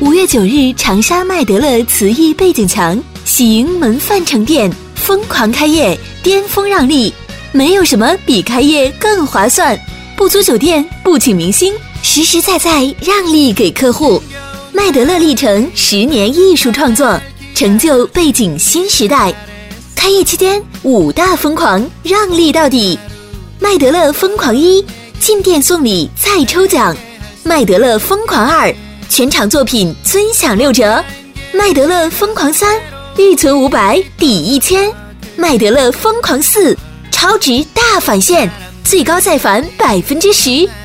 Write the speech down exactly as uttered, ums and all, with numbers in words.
五月九日，长沙麦德乐慈益背景墙喜迎门范城店疯狂开业，巅峰让利，没有什么比开业更划算。不租酒店，不请明星，实实在在让利给客户。麦德乐历程十年艺术创作，成就背景新时代。开业期间五大疯狂，让利到底。麦德乐疯狂一，进店送礼再抽奖。麦德乐疯狂二，全场作品尊享六折。麦德乐疯狂三，预存五百抵一千。麦德乐疯狂四，超值大返现，最高再返百分之十。